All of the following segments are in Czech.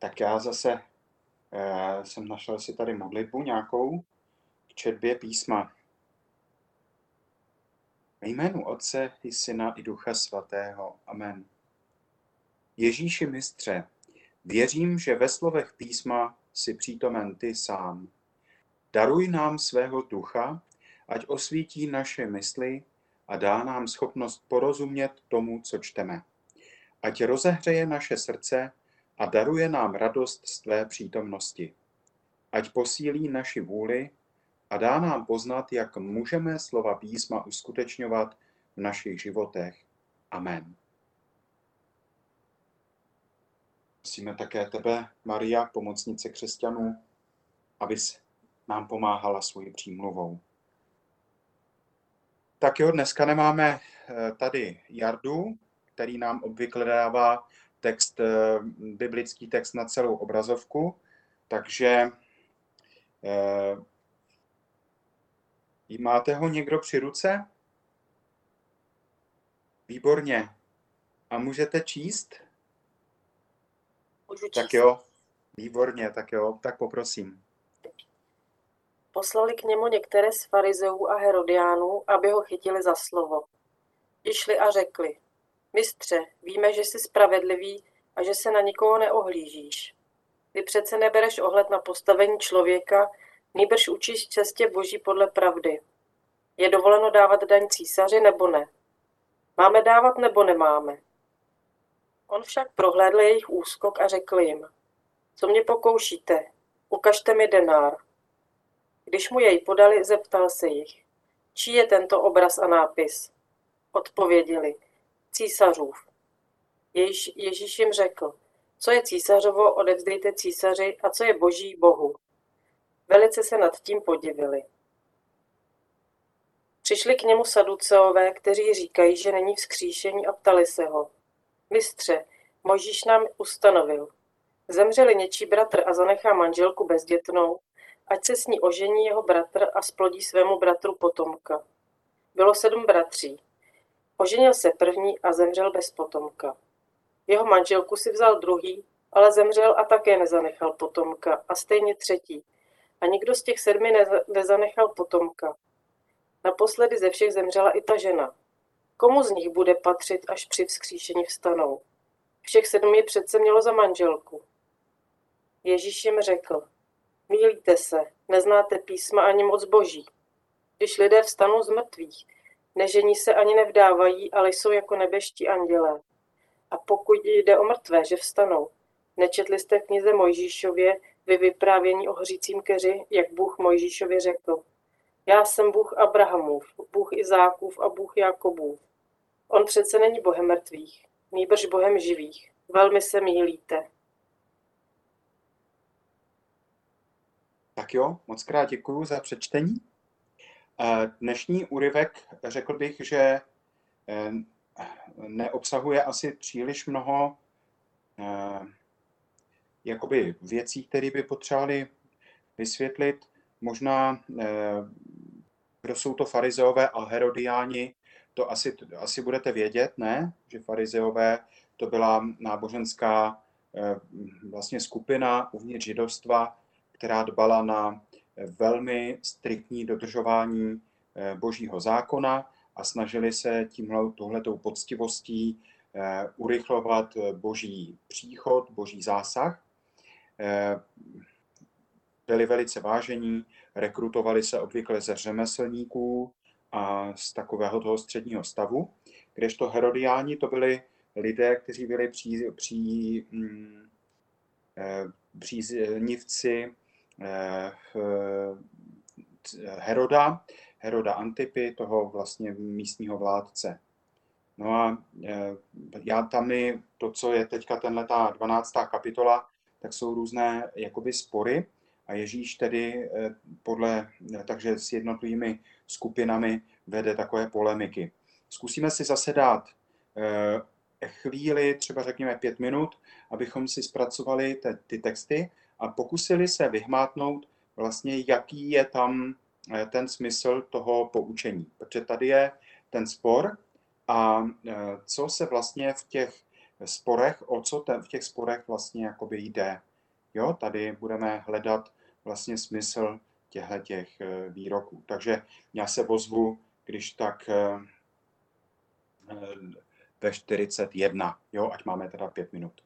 Tak já zase jsem našel si tady modlitbu nějakou k četbě písma. Ve jménu Otce i Syna i Ducha Svatého. Amen. Ježíši mistře, věřím, že ve slovech písma jsi přítomen ty sám. Daruj nám svého ducha, ať osvítí naše mysli a dá nám schopnost porozumět tomu, co čteme. Ať rozehřeje naše srdce a daruje nám radost z tvé přítomnosti. Ať posílí naši vůli a dá nám poznat, jak můžeme slova písma uskutečňovat v našich životech. Amen. Prosíme také tebe, Maria, pomocnice křesťanů, abys nám pomáhala svojí přímluvou. Tak jo, dneska nemáme tady Jardu, který nám obvykle dává text, biblický text na celou obrazovku, takže máte ho někdo při ruce? Výborně. A můžete číst? Můžu číst. Tak jo, výborně, tak poprosím. Poslali k němu některé z farizeů a herodiánů, aby ho chytili za slovo. Přišli a řekli: Mistře, víme, že jsi spravedlivý a že se na nikoho neohlížíš. Ty přece nebereš ohled na postavení člověka, nýbrž učíš cestě Boží podle pravdy. Je dovoleno dávat daň císaři nebo ne? Máme dávat nebo nemáme? On však prohlédl jejich úskok a řekl jim: Co mě pokoušíte? Ukažte mi denár. Když mu jej podali, zeptal se jich: Čí je tento obraz a nápis? Odpověděli: Císařův. Ježíš jim řekl: Co je císařovo, odevzdejte císaři, a co je Boží, Bohu. Velice se nad tím podivili. Přišli k němu saduceové, kteří říkají, že není vzkříšení, a ptali se ho: Mistře, Mojžíš nám ustanovil: Zemřeli něčí bratr a zanechá manželku bezdětnou, ať se s ní ožení jeho bratr a splodí svému bratru potomka. Bylo 7 bratří. Oženil se první a zemřel bez potomka. Jeho manželku si vzal druhý, ale zemřel a také nezanechal potomka, a stejně třetí. A nikdo z těch 7 nezanechal potomka. Naposledy ze všech zemřela i ta žena. Komu z nich bude patřit, až při vzkříšení vstanou? Všech 7 je přece mělo za manželku. Ježíš jim řekl: Mýlíte se, neznáte písma ani moc Boží. Když lidé vstanou z mrtvých, nežení se ani nevdávají, ale jsou jako nebeští andělé. A pokud jde o mrtvé, že vstanou, nečetli jste v knize Mojžíšově ve vyprávění o hořícím keři, jak Bůh Mojžíšově řekl: Já jsem Bůh Abrahamův, Bůh Izákův a Bůh Jakobův. On přece není Bohem mrtvých, nýbrž Bohem živých. Velmi se mýlíte. Tak jo, moc krát děkuju za přečtení. Dnešní úryvek, řekl bych, že neobsahuje asi příliš mnoho jakoby věcí, které by potřebovali vysvětlit. Možná, kdo jsou to farizeové a herodiáni, to asi budete vědět, ne? Že farizeové to byla náboženská vlastně skupina uvnitř židovstva, která dbala na velmi striktní dodržování Božího zákona a snažili se touhletou poctivostí urychlovat Boží příchod, Boží zásah. Byli velice vážení, rekrutovali se obvykle ze řemeslníků a z takového toho středního stavu, kdežto herodiáni to byli lidé, kteří byli příznivci Heroda Antipy, toho vlastně místního vládce. No a já tam to, co je teďka tato 12. kapitola, tak jsou různé jakoby spory a Ježíš tedy takže s jednotlivými skupinami vede takové polemiky. Zkusíme si zase dát chvíli, třeba řekněme 5 minut, abychom si zpracovali ty texty a pokusili se vyhmátnout vlastně, jaký je tam ten smysl toho poučení. Protože tady je ten spor a co se vlastně v těch sporech, v těch sporech vlastně jakoby jde. Jo, tady budeme hledat vlastně smysl těch výroků. Takže já se ozvu, když tak ve 41, jo, ať máme teda 5 minut.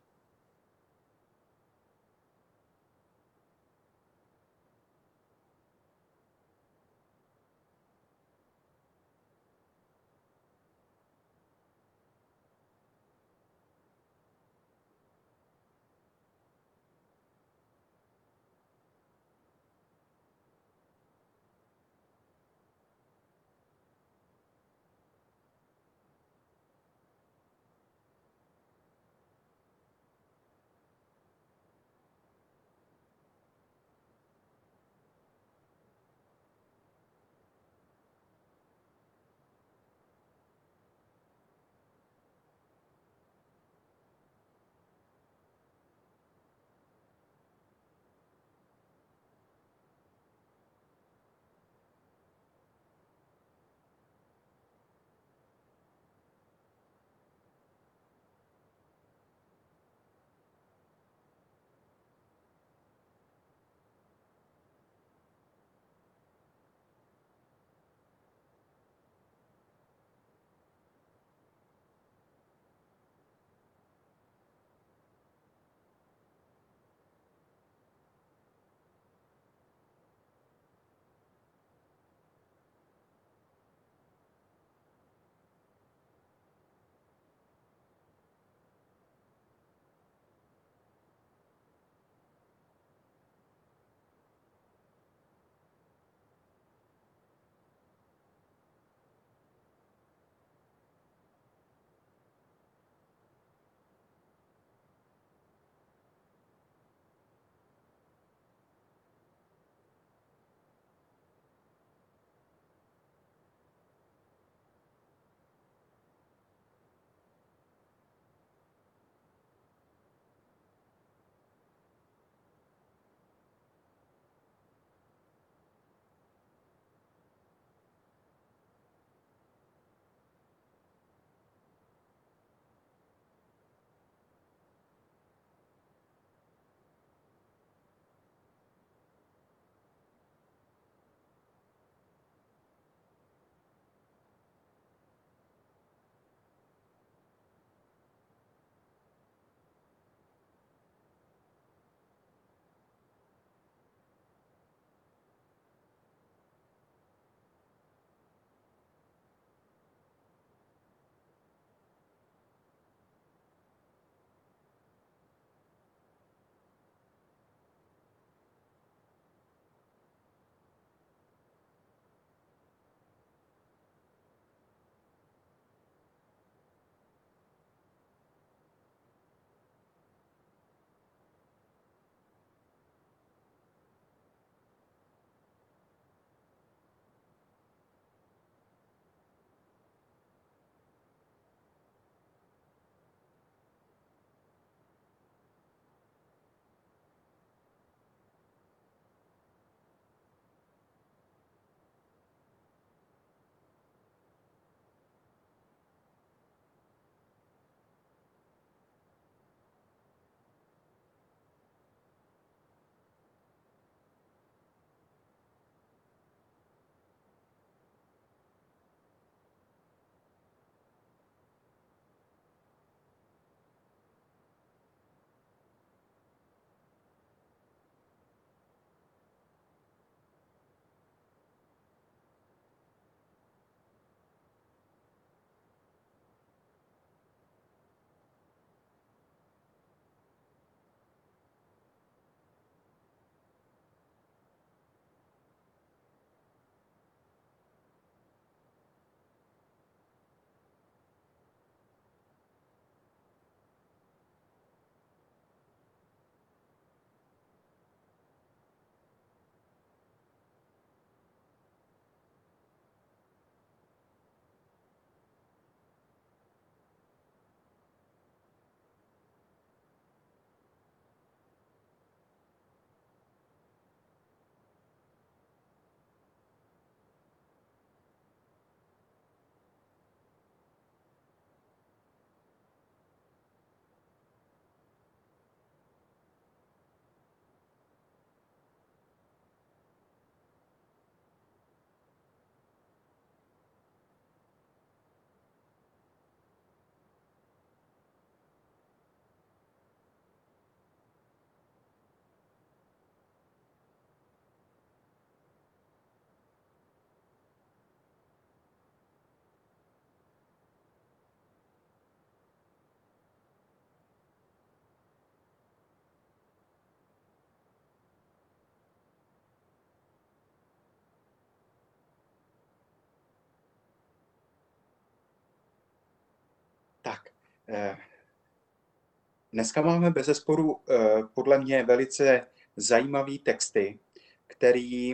Dneska máme bezesporu podle mě velice zajímavý texty, který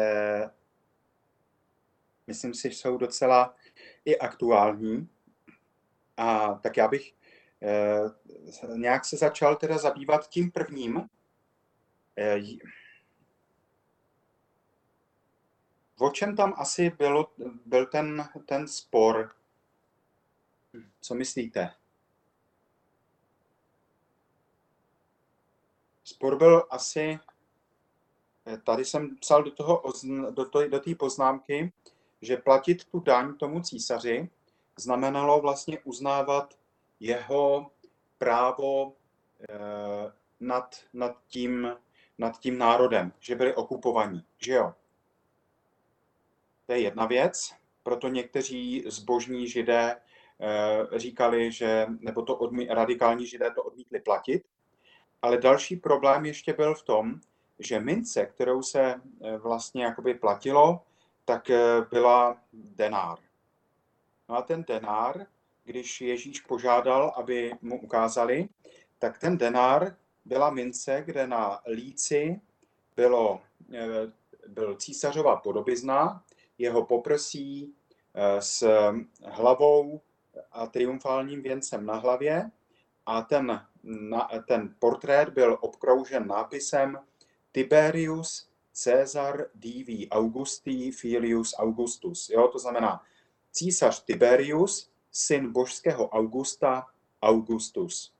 myslím si, jsou docela i aktuální. A tak já bych nějak se začal teda zabývat tím prvním. O čem tam asi byl ten spor? Co myslíte? Spor byl asi, tady jsem psal do té poznámky, že platit tu daň tomu císaři znamenalo vlastně uznávat jeho právo nad tím národem, že byli okupovaní, že jo? To je jedna věc, proto někteří zbožní židé říkali, nebo radikální židé to odmítli platit, ale další problém ještě byl v tom, že mince, kterou se vlastně jakoby platilo, tak byla denár. No a ten denár, když Ježíš požádal, aby mu ukázali, tak ten denár byla mince, kde na líci byl císařova podobizna, jeho poprsí s hlavou a triumfálním věncem na hlavě a ten portrét byl obkroužen nápisem Tiberius Caesar Divi Augusti Filius Augustus. Jo, to znamená císař Tiberius, syn božského Augusta, Augustus.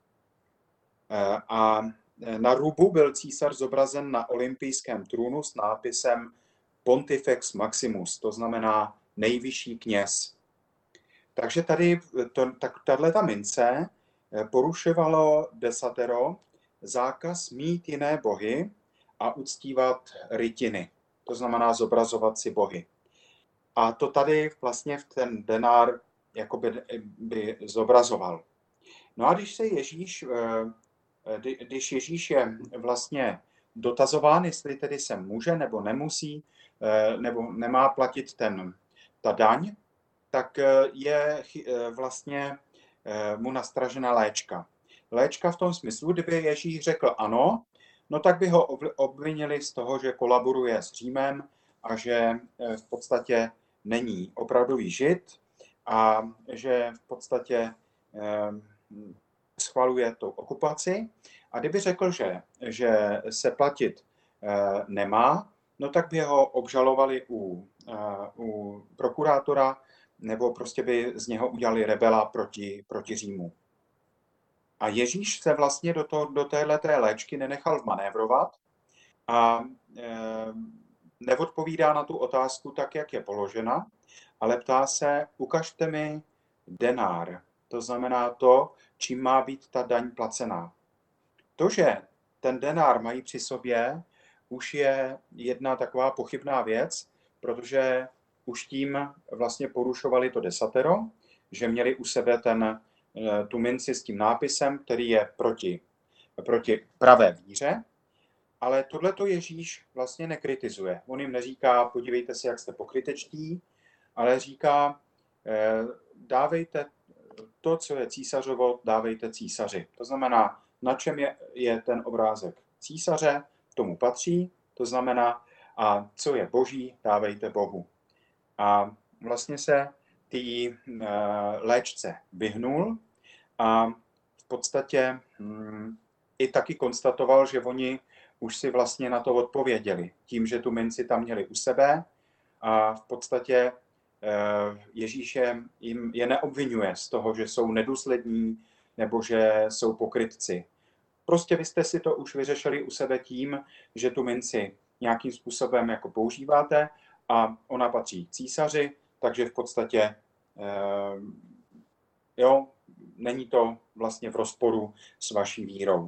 A na rubu byl císař zobrazen na olympijském trůnu s nápisem Pontifex Maximus, to znamená nejvyšší kněz. Takže tady tato mince porušovalo desatero, zákaz mít jiné bohy a uctívat rytiny, to znamená zobrazovat si bohy. A to tady vlastně v ten denár jakoby by zobrazoval. No a když Ježíš je vlastně dotazován, jestli tedy se může nebo nemusí, nebo nemá platit ta daň, tak je vlastně mu nastražena léčka. Léčka v tom smyslu, kdyby Ježíš řekl ano, no tak by ho obvinili z toho, že kolaboruje s Římem a že v podstatě není opravdový žid a že v podstatě schvaluje tu okupaci. A kdyby řekl, že se platit nemá, no tak by ho obžalovali u prokurátora nebo prostě by z něho udělali rebela proti Římu. A Ježíš se vlastně do téhleté léčky nenechal vmanévrovat a neodpovídá na tu otázku tak, jak je položena, ale ptá se, ukažte mi denár. To znamená to, čím má být ta daň placená. To, že ten denár mají při sobě, už je jedna taková pochybná věc, protože už tím vlastně porušovali to desatero, že měli u sebe tu minci s tím nápisem, který je proti pravé víře, ale tohleto Ježíš vlastně nekritizuje. On jim neříká, podívejte se, jak jste pokrytečtí, ale říká, dávejte to, co je císařovo, dávejte císaři. To znamená, na čem je ten obrázek císaře, tomu patří, to znamená, a co je boží, dávejte Bohu. A vlastně se té léčce vyhnul a v podstatě i taky konstatoval, že oni už si vlastně na to odpověděli tím, že tu minci tam měli u sebe a v podstatě Ježíš je neobvinuje z toho, že jsou nedůslední nebo že jsou pokrytci. Prostě vy jste si to už vyřešili u sebe tím, že tu minci nějakým způsobem jako používáte a ona patří císaři, takže v podstatě není to vlastně v rozporu s vaší vírou.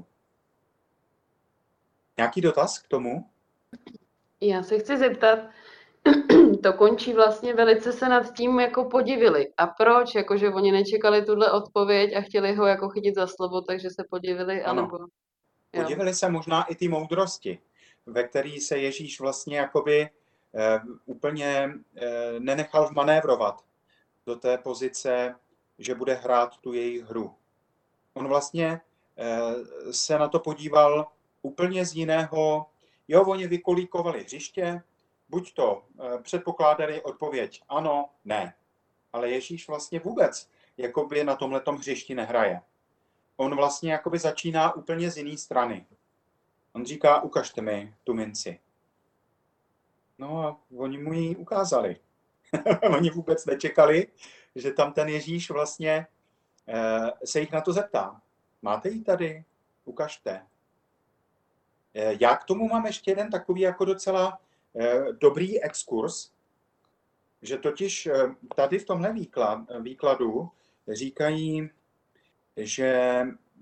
Nějaký dotaz k tomu? Já se chci zeptat, to končí vlastně, velice se nad tím jako podivili. A proč? Jakože oni nečekali tuhle odpověď a chtěli ho jako chytit za slovo, takže se podivili, anebo... Podivili se možná i ty moudrosti, ve který se Ježíš vlastně jakoby úplně nenechal vmanévrovat do té pozice, že bude hrát tu jejich hru. On vlastně se na to podíval úplně z jiného. Jo, oni vykolíkovali hřiště, buď to předpokládali odpověď ano, ne. Ale Ježíš vlastně vůbec jakoby na tomhletom hřišti nehraje. On vlastně jakoby začíná úplně z jiné strany. On říká, ukažte mi tu minci. No a oni mu ji ukázali. Oni vůbec nečekali, že tam ten Ježíš vlastně se jich na to zeptá. Máte ji tady? Ukažte. Já k tomu mám ještě jeden takový jako docela dobrý exkurs, že totiž tady v tomhle výkladu říkají, že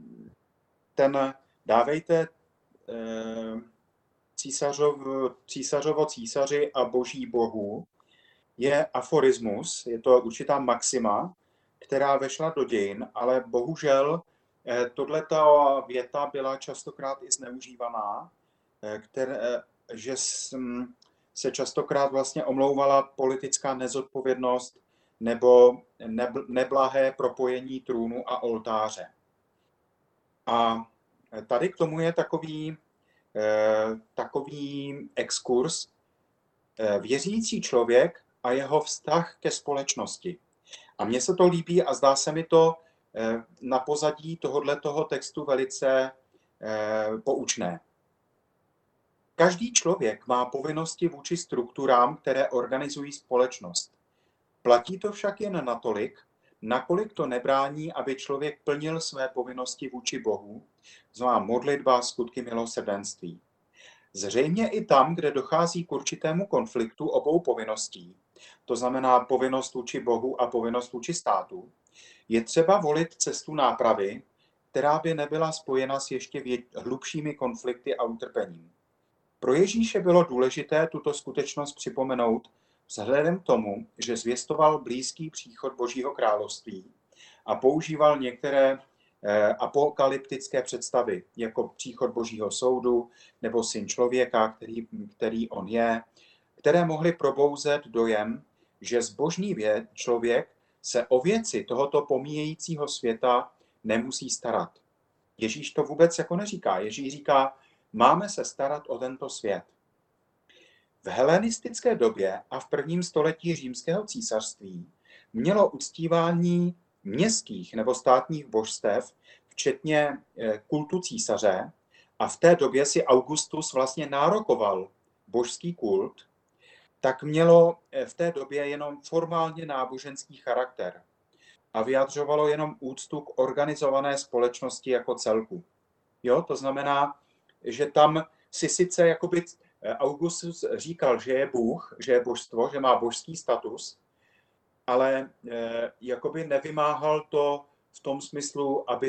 dávejte císařovo císaři a boží bohu je aforismus, je to určitá maxima, která vešla do dějin, ale bohužel tohleta věta byla častokrát i zneužívaná, že se častokrát vlastně omlouvala politická nezodpovědnost nebo neblahé propojení trůnu a oltáře. A tady k tomu je takový exkurs věřící člověk a jeho vztah ke společnosti. A mně se to líbí a zdá se mi to na pozadí tohoto textu velice poučné. Každý člověk má povinnosti vůči strukturám, které organizují společnost. Platí to však jen natolik, nakolik to nebrání, aby člověk plnil své povinnosti vůči Bohu, znamená modlitba, skutky milosrdenství. Zřejmě i tam, kde dochází k určitému konfliktu obou povinností, to znamená povinnost vůči Bohu a povinnost vůči státu, je třeba volit cestu nápravy, která by nebyla spojena s ještě hlubšími konflikty a utrpením. Pro Ježíše bylo důležité tuto skutečnost připomenout vzhledem k tomu, že zvěstoval blízký příchod Božího království a používal některé apokalyptické představy, jako příchod Božího soudu nebo syn člověka, který on je, které mohly probouzet dojem, že zbožný člověk se o věci tohoto pomíjejícího světa nemusí starat. Ježíš to vůbec jako neříká. Ježíš říká, máme se starat o tento svět. V helenistické době a v prvním století římského císařství mělo uctívání městských nebo státních božstev, včetně kultu císaře, a v té době si Augustus vlastně nárokoval božský kult, tak mělo v té době jenom formálně náboženský charakter a vyjadřovalo jenom úctu k organizované společnosti jako celku. Jo, to znamená, že tam si sice jakoby Augustus říkal, že je Bůh, že je božstvo, že má božský status, ale jakoby nevymáhal to v tom smyslu, aby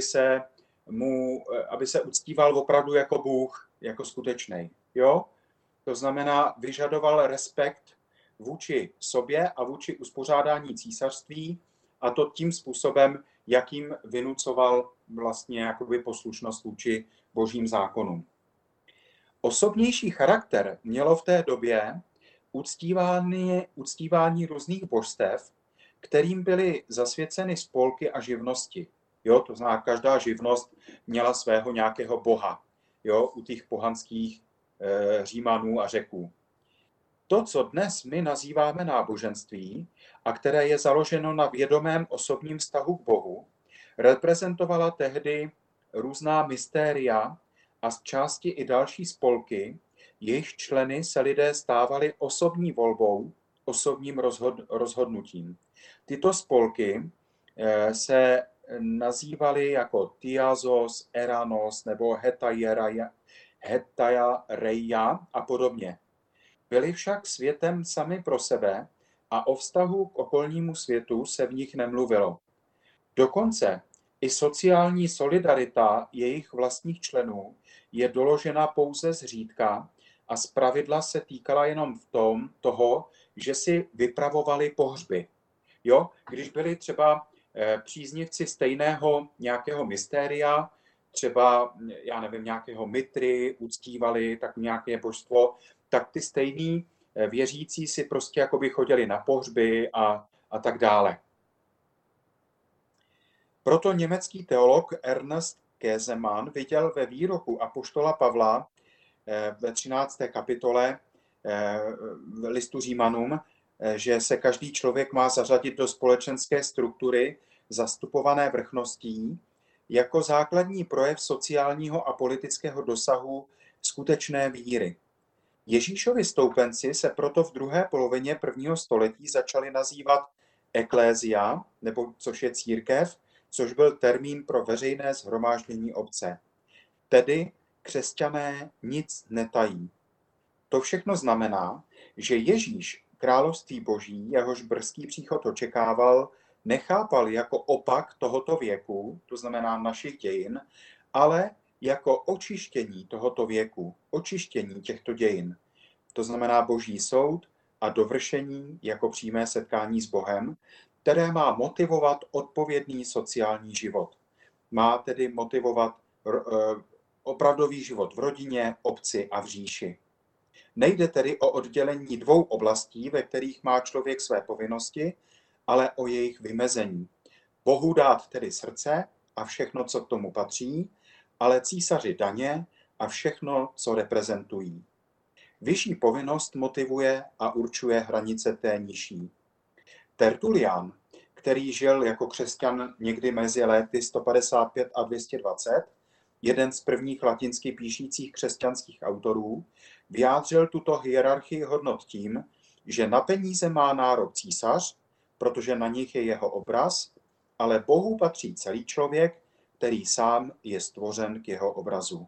se uctíval opravdu jako Bůh, jako skutečný. Jo? To znamená, vyžadoval respekt vůči sobě a vůči uspořádání císařství, a to tím způsobem, jakým vynucoval vlastně jakoby poslušnost vůči božím zákonům. Osobnější charakter mělo v té době uctívání různých božstev, kterým byly zasvěceny spolky a živnosti. Jo, to znamená, každá živnost měla svého nějakého boha, jo, u těch pohanských Římanů a Řeků. To, co dnes my nazýváme náboženství a které je založeno na vědomém osobním vztahu k Bohu, reprezentovala tehdy různá mystéria a z části i další spolky, jejichž členy se lidé stávali osobní volbou, osobním rozhodnutím. Tyto spolky se nazývaly jako Tiazos, Eranos nebo Hetajareia a podobně. Byli však světem sami pro sebe a o vztahu k okolnímu světu se v nich nemluvilo. Dokonce i sociální solidarita jejich vlastních členů je doložena pouze zřídka a zpravidla se týkala jenom toho, že si vypravovali pohřby. Jo? Když byli třeba příznivci stejného nějakého mystéria, třeba, já nevím, nějakého Mitry, uctívali tak nějaké božstvo, tak ty stejní věřící si prostě jakoby chodili na pohřby a tak dále. Proto německý teolog Ernst Käsemann viděl ve výroku apoštola Pavla ve 13. kapitole v listu Římanům, že se každý člověk má zařadit do společenské struktury zastupované vrchností jako základní projev sociálního a politického dosahu skutečné víry. Ježíšovi stoupenci se proto v druhé polovině 1. století začali nazývat eklézia, nebo což je církev, což byl termín pro veřejné shromáždění obce. Tedy křesťané nic netají. To všechno znamená, že Ježíš království boží, jehož brzký příchod očekával, nechápal jako opak tohoto věku, to znamená našich dějin, ale jako očištění tohoto věku, očištění těchto dějin. To znamená boží soud a dovršení jako přímé setkání s Bohem, které má motivovat odpovědný sociální život. Má tedy motivovat opravdový život v rodině, obci a v říši. Nejde tedy o oddělení dvou oblastí, ve kterých má člověk své povinnosti, ale o jejich vymezení. Bohu dát tedy srdce a všechno, co k tomu patří, ale císaři daně a všechno, co reprezentují. Vyšší povinnost motivuje a určuje hranice té nižší. Tertulian, který žil jako křesťan někdy mezi léty 155 a 220, jeden z prvních latinsky píšících křesťanských autorů, vyjádřil tuto hierarchii hodnot tím, že na peníze má nárok císař, protože na nich je jeho obraz, ale Bohu patří celý člověk, který sám je stvořen k jeho obrazu.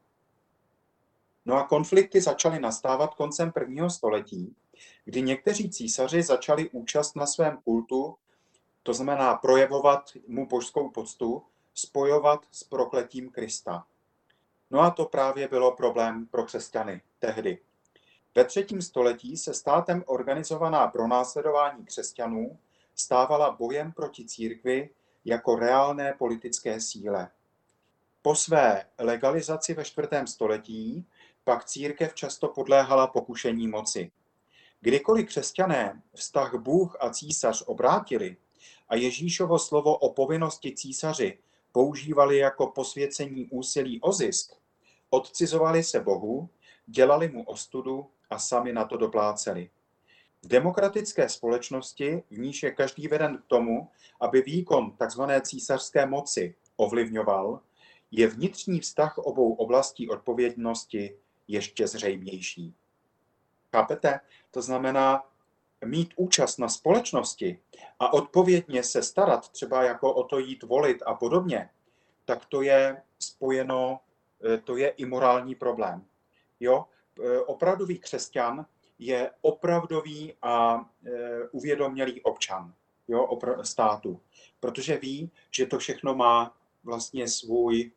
No a konflikty začaly nastávat koncem 1. století, kdy někteří císaři začali účast na svém kultu, to znamená projevovat mu božskou poctu, spojovat s prokletím Krista. No a to právě bylo problém pro křesťany tehdy. Ve 3. století se státem organizovaná pronásledování křesťanů stávala bojem proti církvi jako reálné politické síle. Po své legalizaci ve 4. století pak církev často podléhala pokušení moci. Kdykoliv křesťané vztah Bůh a císař obrátili a Ježíšovo slovo o povinnosti císaři používali jako posvěcení úsilí o zisk, odcizovali se Bohu, dělali mu ostudu a sami na to dopláceli. V demokratické společnosti, v níž je každý veden k tomu, aby výkon tzv. Císařské moci ovlivňoval, je vnitřní vztah obou oblastí odpovědnosti ještě zřejmější. Chápete? To znamená mít účast na společnosti a odpovědně se starat, třeba jako o to jít volit a podobně, tak to je spojeno, to je i morální problém. Jo? Opravdový křesťan je opravdový a uvědomělý občan, jo, státu, protože ví, že to všechno má vlastně svůj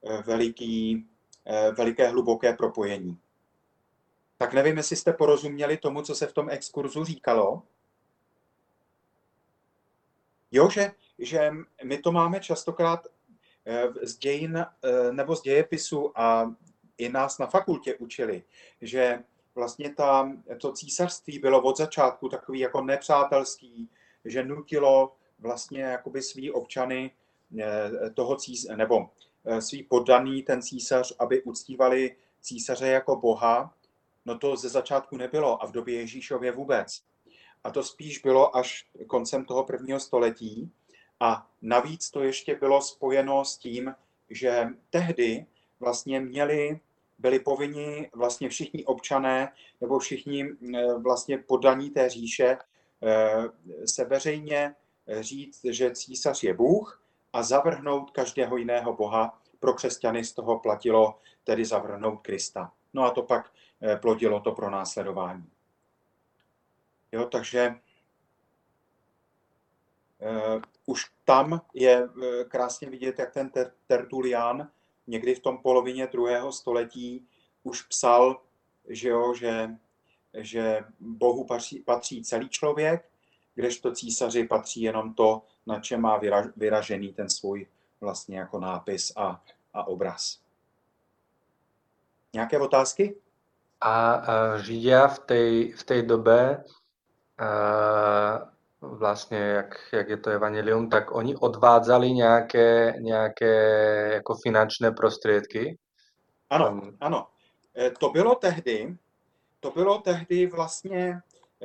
veliké hluboké propojení. Tak nevím, jestli jste porozuměli tomu, co se v tom exkurzu říkalo. Jo, že my to máme častokrát z dějin nebo z dějepisu a i nás na fakultě učili, že vlastně to císařství bylo od začátku takový jako nepřátelský, že nutilo vlastně jakoby svý občany toho nebo svý poddaný ten císař, aby uctívali císaře jako boha. No to ze začátku nebylo a v době Ježíšově vůbec. A to spíš bylo až koncem toho 1. století. A navíc to ještě bylo spojeno s tím, že tehdy vlastně byli povinni vlastně všichni občané nebo všichni vlastně poddaní té říše se veřejně říct, že císař je Bůh a zavrhnout každého jiného boha. Pro křesťany z toho platilo tedy zavrhnout Krista. No a to pak plodilo to pronásledování. Jo, takže už tam je krásně vidět, jak ten Tertulian někdy v tom polovině 2. století už psal, že Bohu patří celý člověk, kdežto císaři patří jenom to, na čem má vyražený ten svůj vlastně jako nápis a obraz. Nějaké otázky? A Židia v tej dobe vlastně, jak je to evangelium, tak oni odvádzali nějaké jako finančné prostředky. Ano, ano. To bylo tehdy vlastně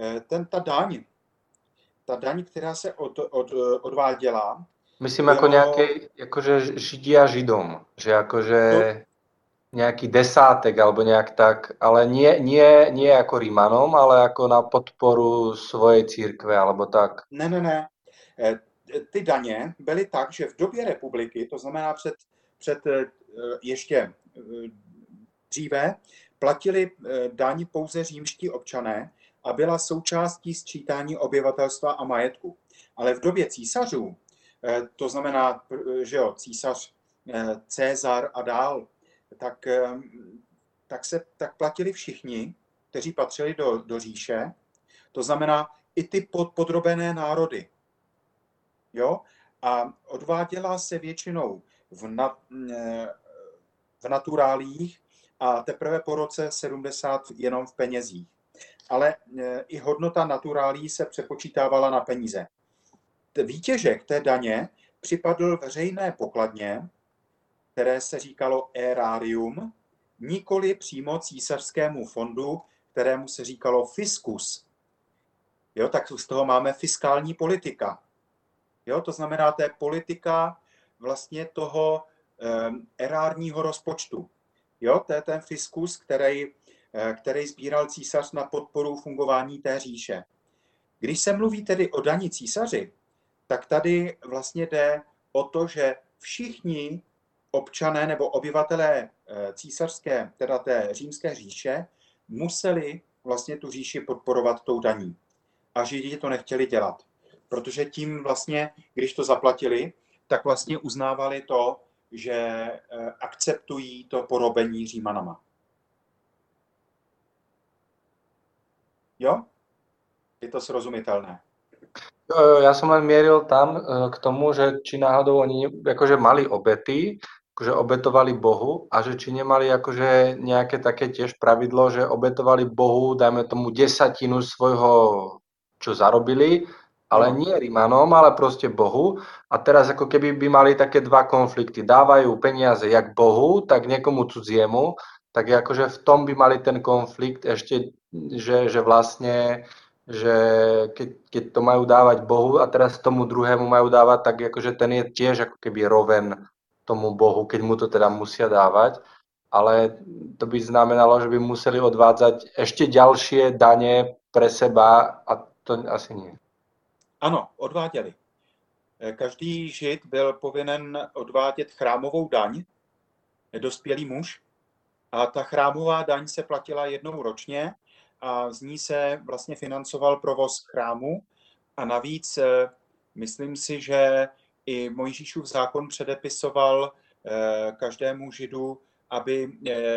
ta daň, která se odváděla, Myslím jako bylo, nějaké, jakože Židi a Židom, že jakože to, nějaký desátek alebo nějak tak, ale nie jako Rímanom, ale jako na podporu svojej církve alebo tak. ne. Ty daně byly tak, že v době republiky, to znamená před ještě dříve, platili daň pouze římští občané a byla součástí sčítání obyvatelstva a majetku. Ale v době císařů, to znamená, že jo, císař Cezar a dál, tak platili všichni, kteří patřili do říše, to znamená i ty podrobené národy. Jo? A odváděla se většinou v naturálích a teprve po roce 70 jenom v penězích. Ale i hodnota naturálí se přepočítávala na peníze. Výtěžek té daně připadl veřejné pokladně, které se říkalo erarium, nikoli přímo císařskému fondu, kterému se říkalo fiscus. Jo, tak z toho máme fiskální politika. Jo, to znamená, to je politika vlastně toho erárního rozpočtu. Jo, to je ten fiskus, který sbíral císař na podporu fungování té říše. Když se mluví tedy o dani císaři, tak tady vlastně jde o to, že všichni občané nebo obyvatelé císařské, teda té římské říše, museli vlastně tu říši podporovat tou daní. A Židi to nechtěli dělat. Protože tím vlastně, když to zaplatili, tak vlastně uznávali to, že akceptují to porobení Římanama. Jo? Je to srozumitelné. Ja som len mieril tam k tomu, že či náhodou oni akože mali obety, akože obetovali Bohu a že či nemali akože nejaké také tiež pravidlo, že obetovali Bohu, dajme tomu 10% svojho, čo zarobili, ale nie Rímanom, ale proste Bohu. A teraz ako keby by mali také dva konflikty. Dávajú peniaze jak Bohu, tak niekomu cudziemu, tak akože v tom by mali ten konflikt ešte, že vlastne že keď to majú dávať Bohu a teraz tomu druhému majú dávať, tak akože ten je tiež ako keby roven tomu Bohu, keď mu to teda musia dávať. Ale to by znamenalo, že by museli odvádzať ešte ďalšie dane pre seba a to asi nie. Ano, odváděli. Každý Žid byl povinen odvádět chrámovou daň, dospělý muž, a ta chrámová daň se platila jednou ročně a z ní se vlastně financoval provoz chrámu a navíc myslím si, že i Mojžíšův zákon předepisoval každému Židu, aby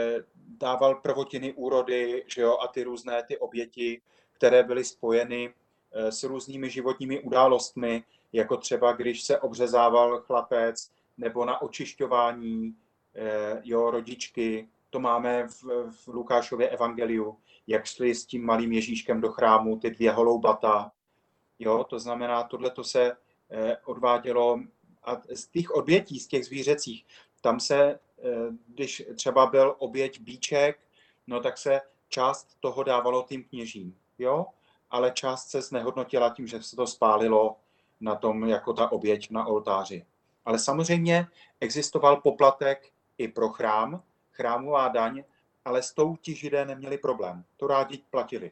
dával prvotiny úrody, že jo, a ty různé ty oběti, které byly spojeny s různými životními událostmi, jako třeba když se obřezával chlapec nebo na očišťování jo, rodičky. To máme v Lukášově evangeliu, jak šli s tím malým Ježíškem do chrámu, ty 2 holoubata. Jo, to znamená, tohleto se odvádělo a z těch obětí, z těch zvířecích, tam se, když třeba byl oběť bíček, no tak se část toho dávalo tým kněžím, jo, ale část se znehodnotila tím, že se to spálilo na tom, jako ta oběť na oltáři. Ale samozřejmě existoval poplatek i pro chrám, chrámová daň, ale s tou ti Židé neměli problém. To rádi platili.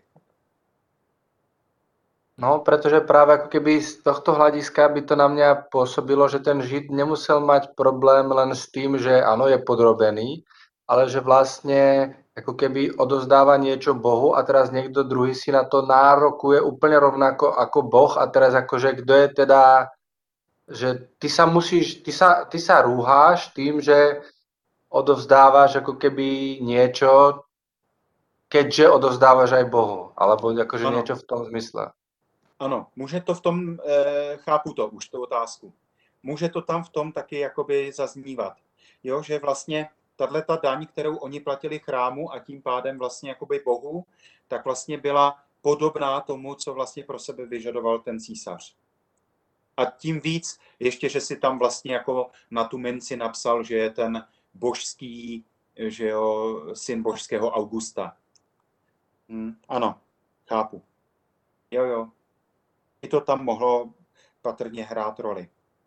No, pretože práve ako keby z tohto hľadiska by to na mňa pôsobilo, že ten Žid nemusel mať problém len s tým, že áno, je podrobený, ale že vlastne ako keby odovzdáva niečo Bohu a teraz niekto druhý si na to nárokuje úplne rovnako ako Boh a teraz akože kto je teda, že ty sa rúháš tým, že odovzdávaš ako keby niečo, keďže odovzdávaš aj Bohu, alebo akože ano. niečo v tom zmysle. Ano, může to v tom, chápu to už, tu otázku. Může to tam v tom taky jakoby zaznívat. Jo, že vlastně tato daň, kterou oni platili chrámu a tím pádem vlastně jakoby Bohu, tak vlastně byla podobná tomu, co vlastně pro sebe vyžadoval ten císař. A tím víc, ještě, že si tam vlastně jako na tu minci napsal, že je ten božský, že jo, syn božského Augusta. Ano, chápu. Jo. I to tam mohlo patrně hrát roli.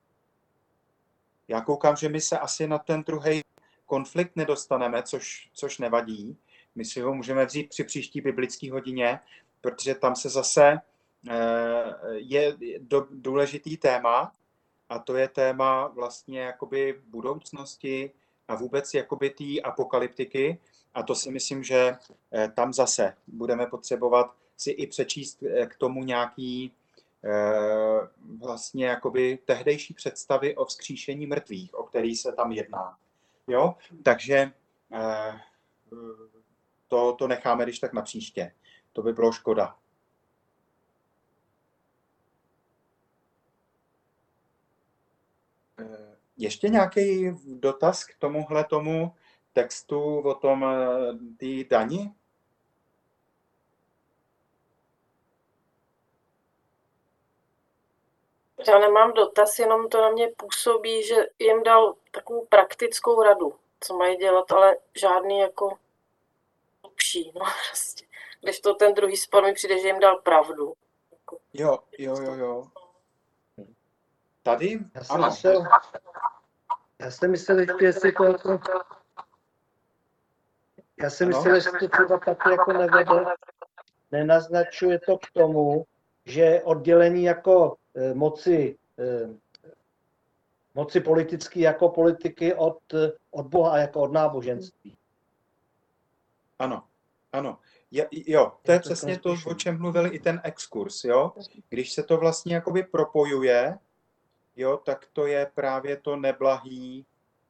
Já koukám, že my se asi na ten druhý konflikt nedostaneme, což nevadí. My si ho můžeme vzít při příští biblické hodině, protože tam se zase je důležitý téma, a to je téma vlastně jakoby budoucnosti a vůbec jakoby té apokalyptiky. A to si myslím, že tam zase budeme potřebovat si i přečíst k tomu nějaký vlastně jakoby tehdejší představy o vzkříšení mrtvých, o který se tam jedná. Jo? Takže to necháme když tak na příště. To by bylo škoda. Ještě nějaký dotaz k tomu textu o tom té dani? Já nemám dotaz, jenom to na mě působí, že jim dal takovou praktickou radu, co mají dělat, ale žádný jako lepší, no prostě. Když to ten druhý spor mi přijde, že jim dal pravdu. Jo. Tady? Ano. Já jsem myslel, jestli to já jsem myslel, že to třeba taky jako nevede, nenaznačuje to k tomu, že oddělení jako moci politické jako politiky od Boha a jako od náboženství. Ano. Jo, to je přesně to, o čem mluvil i ten exkurs, jo. Když se to vlastně jakoby propojuje, jo, tak to je právě to neblahý,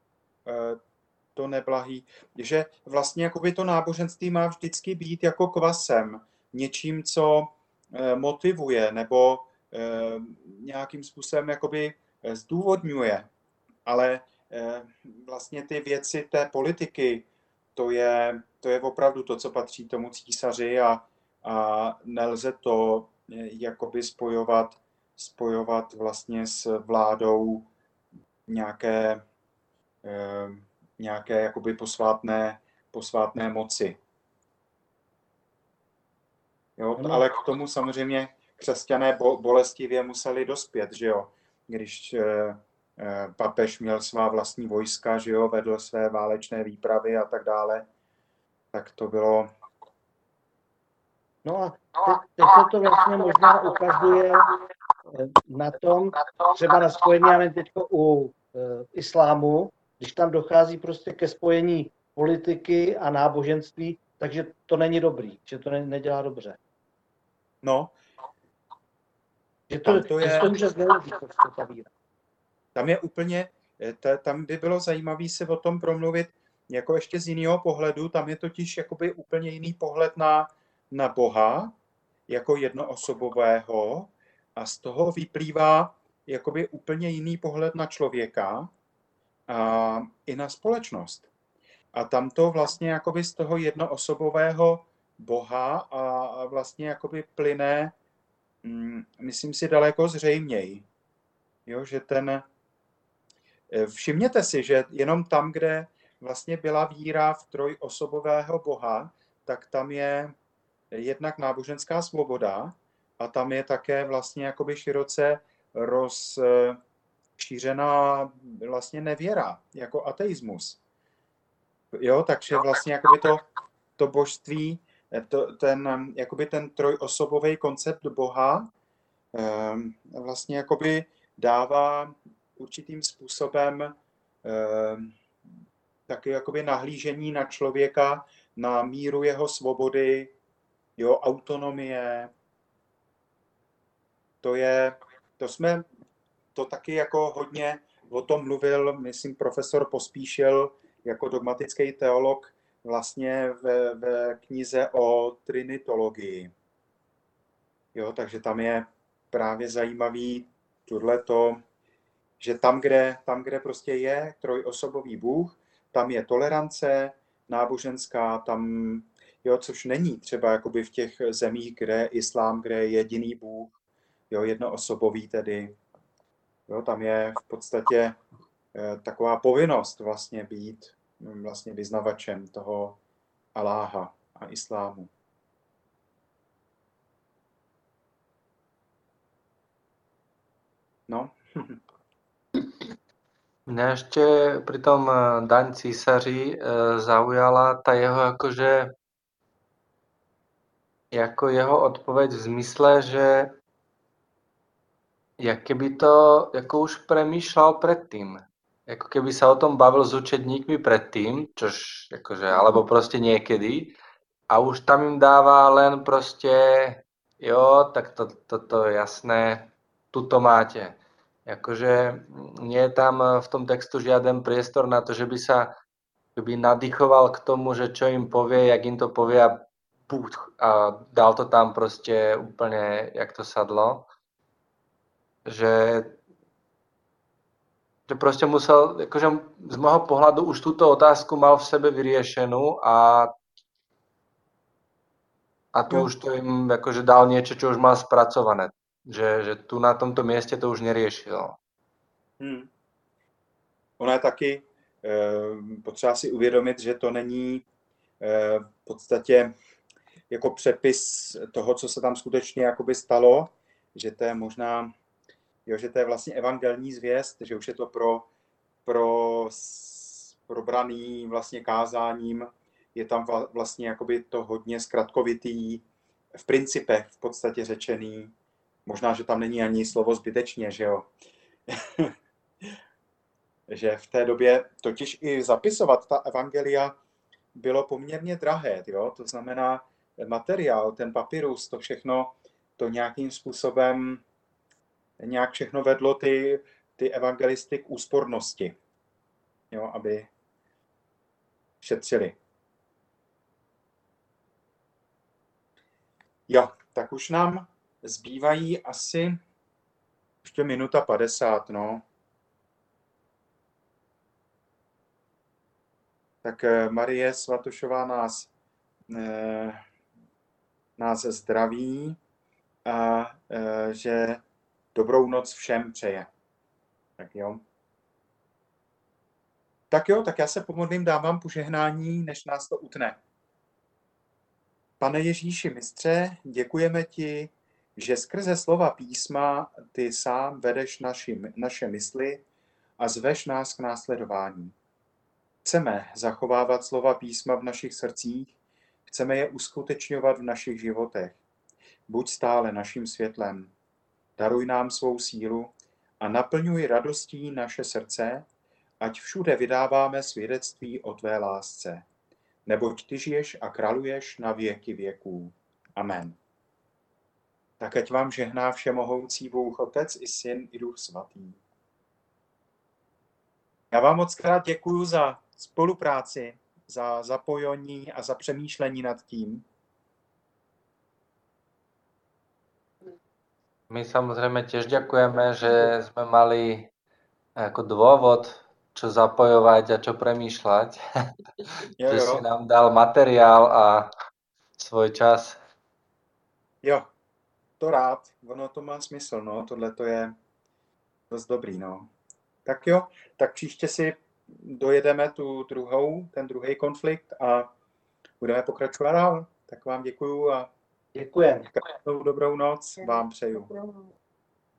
že vlastně jakoby to náboženství má vždycky být jako kvasem, něčím, co motivuje nebo nějakým způsobem jakoby zdůvodňuje, ale vlastně ty věci té politiky, to je opravdu to, co patří tomu císaři a nelze to jakoby spojovat vlastně s vládou nějaké jakoby posvátné moci. Jo, ale k tomu samozřejmě křesťané bolestivě museli dospět, že jo, když papež měl svá vlastní vojska, že jo, vedl své válečné výpravy a tak dále, tak to bylo... No a teď se to vlastně možná ukazuje na tom, třeba na spojení, já teď u islámu, když tam dochází prostě ke spojení politiky a náboženství, takže to není dobrý, že to nedělá dobře. No. Že to může zneužít ta víra. Tam je úplně, tam by bylo zajímavé se o tom promluvit jako ještě z jiného pohledu, tam je totiž jakoby úplně jiný pohled na Boha jako jednoosobového a z toho vyplývá jakoby úplně jiný pohled na člověka a i na společnost. A tam to vlastně jakoby z toho jednoosobového Boha a vlastně jakoby plyne, myslím si, daleko zřejměji. Jo, že všimněte si, že jenom tam, kde vlastně byla víra v trojosobového Boha, tak tam je jednak náboženská svoboda a tam je také vlastně jakoby široce rozšířená vlastně nevěra, jako ateismus. Jo, takže vlastně jakoby to božství, jakoby ten trojosobový koncept Boha vlastně jakoby dává určitým způsobem taky jakoby nahlížení na člověka, na míru jeho svobody, jo, autonomie. To taky jako hodně o tom mluvil, myslím, profesor Pospíšil jako dogmatický teolog vlastně ve knize o trinitologii. Jo, takže tam je právě zajímavý tohleto, že tam, kde prostě je trojosobový Bůh, tam je tolerance náboženská, tam jo, což není třeba jakoby v těch zemích, kde je islám, kde je jediný Bůh, jo, jednoosobový tedy. Jo, tam je v podstatě taková povinnost vlastně být vlastně vyznavačem toho Aláha a islámu. No. Mňa ešte pri tom daň císaři zaujala tá jeho akože jako jeho odpoveď v zmysle, že jak keby to jako už premýšľal predtým. Ako keby sa o tom bavil s učedníkmi predtým, čož akože, alebo proste niekedy, a už tam im dáva len proste, jo, tak toto je jasné, tuto máte. Akože nie je tam v tom textu žiaden priestor na to, že by sa keby nadýchoval k tomu, že čo im povie, jak im to povie a dal to tam proste úplne, jak to sadlo. Že proste musel, akože z môjho pohľadu už túto otázku mal v sebe vyriešenú a tu už to im akože dal niečo, čo už mal spracované. Že tu na tomto mieste to už neriešil. Ono je taky potřeba si uvědomit, že to není v podstatě jako přepis toho, co se tam skutečně jakoby stalo, že to je možná, jo, že to je vlastně evangelní zvěst, že už je to probraný vlastně kázáním, je tam vlastně jakoby to hodně zkratkovitý, v principech v podstatě řečený, možná, že tam není ani slovo zbytečně, že jo. Že v té době totiž i zapisovat ta evangelia bylo poměrně drahé, jo? To znamená materiál, ten papyrus, to všechno, to nějakým způsobem nějak všechno vedlo ty evangelisty k úspornosti, jo? Aby šetřili. Jo, tak už nám zbývají asi ještě minuta 50, no. Tak Marie Svatošová nás zdraví a že dobrou noc všem přeje. Tak jo. Tak jo, tak já se pomodlím, dám vám požehnání, než nás to utne. Pane Ježíši mistře, děkujeme ti, že skrze slova písma ty sám vedeš naše mysli a zveš nás k následování. Chceme zachovávat slova písma v našich srdcích, chceme je uskutečňovat v našich životech. Buď stále naším světlem. Daruj nám svou sílu a naplňuj radostí naše srdce, ať všude vydáváme svědectví o tvé lásce. Neboť ty žiješ a králuješ na věky věků. Amen. Tak ať vám žehná všemohoucí Bůh Otec i Syn i Duch Svatý. Já vám moc krát děkuju za spolupráci, za zapojení a za přemýšlení nad tím. My samozrejme tiež ďakujeme, že sme mali ako dôvod, čo zapojovať a čo premýšľať. Že si nám dal materiál a svoj čas. Jo, to rád. Ono to má smysl, no. Tohle to je dost dobrý, no. Tak jo, tak příště si dojedeme ten druhý konflikt a budeme pokračovat dál. Tak vám děkuju a Děkujem. dobrou noc vám přeju.